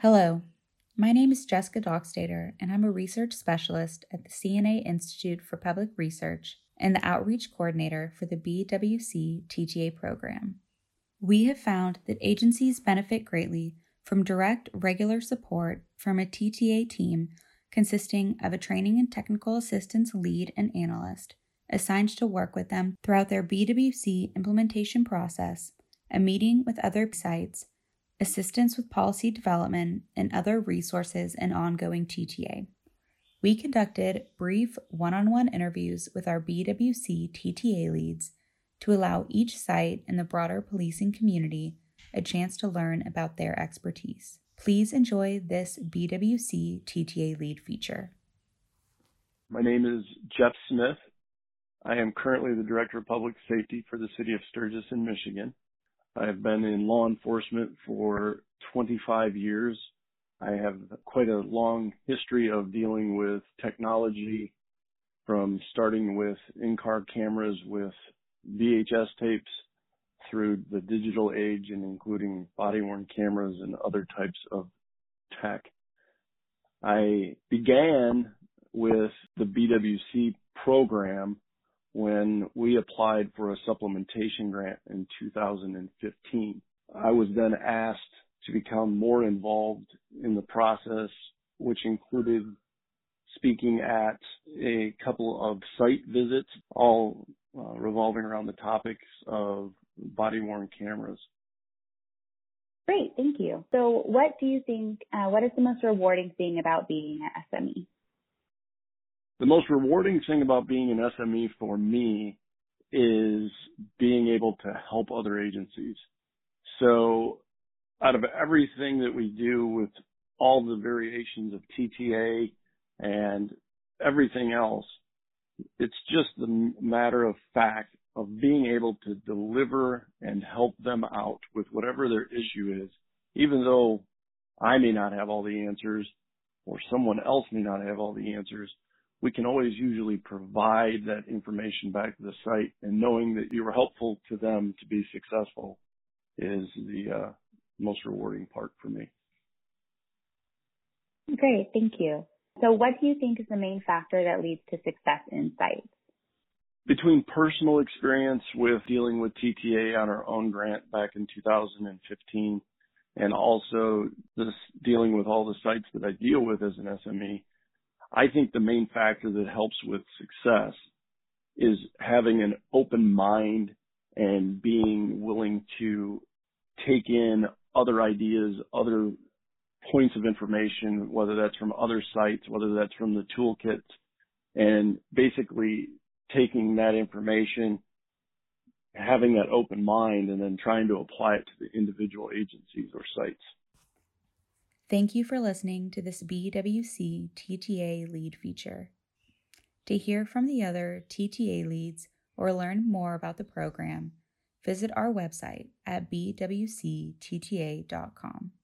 Hello, my name is Jessica Dockstader, and I'm a research specialist at the CNA Institute for Public Research and the outreach coordinator for the BWC TTA program. We have found that agencies benefit greatly from direct, regular support from a TTA team consisting of a training and technical assistance lead and analyst assigned to work with them throughout their BWC implementation process, a meeting with other sites, assistance with policy development, and other resources and ongoing TTA. We conducted brief one-on-one interviews with our BWC TTA leads to allow each site and the broader policing community a chance to learn about their expertise. Please enjoy this BWC TTA lead feature. My name is Jeff Smith. I am currently the Director of Public Safety for the City of Sturgis in Michigan. I have been in law enforcement for 25 years. I have quite a long history of dealing with technology, from starting with in-car cameras with VHS tapes through the digital age and including body-worn cameras and other types of tech. I began with the BWC program when we applied for a supplementation grant in 2015. I was then asked to become more involved in the process, which included speaking at a couple of site visits, all revolving around the topics of body-worn cameras. Great, thank you. So what do you think, what is the most rewarding thing about being an SME? The most rewarding thing about being an SME for me is being able to help other agencies. So out of everything that we do with all the variations of TTA and everything else, it's just the matter of fact of being able to deliver and help them out with whatever their issue is, even though I may not have all the answers or someone else may not have all the answers. We can always usually provide that information back to the site, and knowing that you were helpful to them to be successful is the most rewarding part for me. Great, thank you. So what do you think is the main factor that leads to success in sites? Between personal experience with dealing with TTA on our own grant back in 2015 and also this dealing with all the sites that I deal with as an SME, I think the main factor that helps with success is having an open mind and being willing to take in other ideas, other points of information, whether that's from other sites, whether that's from the toolkits, and basically taking that information, having that open mind, and then trying to apply it to the individual agencies or sites. Thank you for listening to this BWC TTA lead feature. To hear from the other TTA leads or learn more about the program, visit our website at bwctta.com.